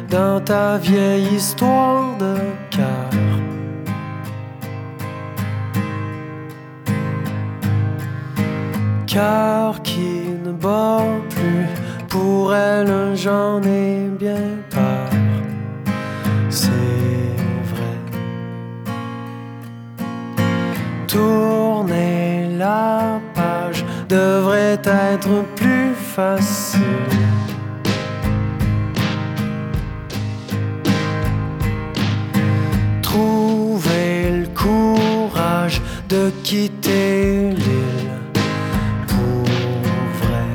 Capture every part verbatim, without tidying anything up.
dans ta vieille histoire de cœur. Cœur qui ne bat plus, pour elle j'en ai bien peur. C'est vrai. Tourner la page devrait être plus facile. Trouver le courage de quitter l'île pour vrai.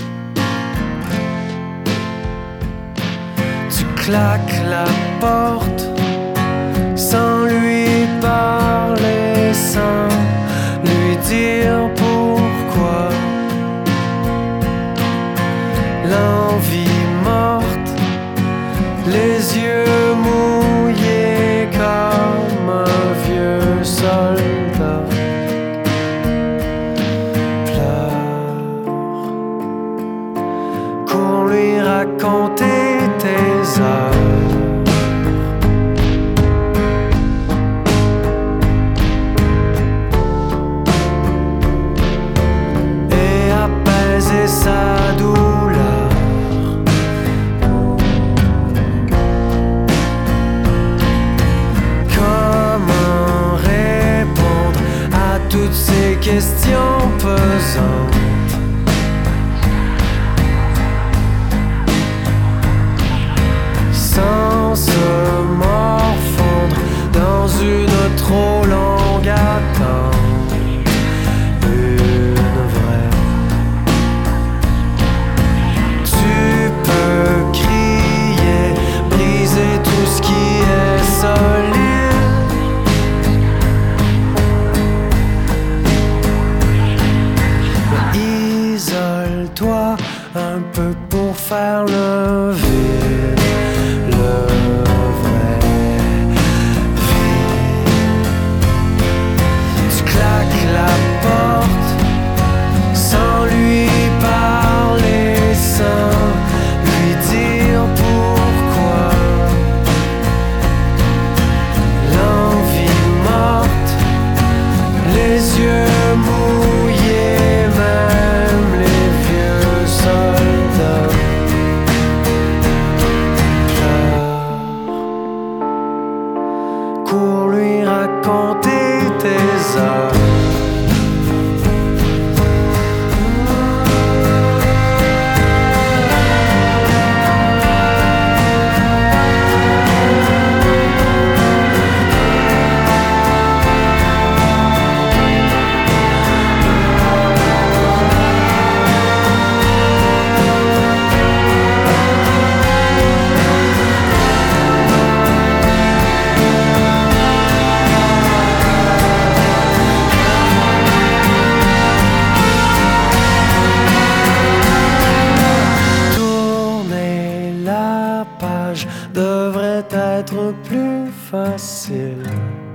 Tu claques la porte sans lui parler, sans lui dire pourquoi. L'envie morte, les yeux mouillés comme un vieux soldat. Pleure, cours lui raconter tes heures. Et apaiser sa douleur. Toutes ces questions pesantes. Sans se morfondre dans une trop longue attente. Une vraie. Tu peux crier, briser tout ce qui est solide. Isole-toi un peu pour faire le vide, le vrai vide. Tu claques la porte sans lui parler, sans lui dire pourquoi. L'envie morte, les yeux mouillés, même les vieux soldats. Pleure, cours lui raconter tes heures. Devrait être plus facile.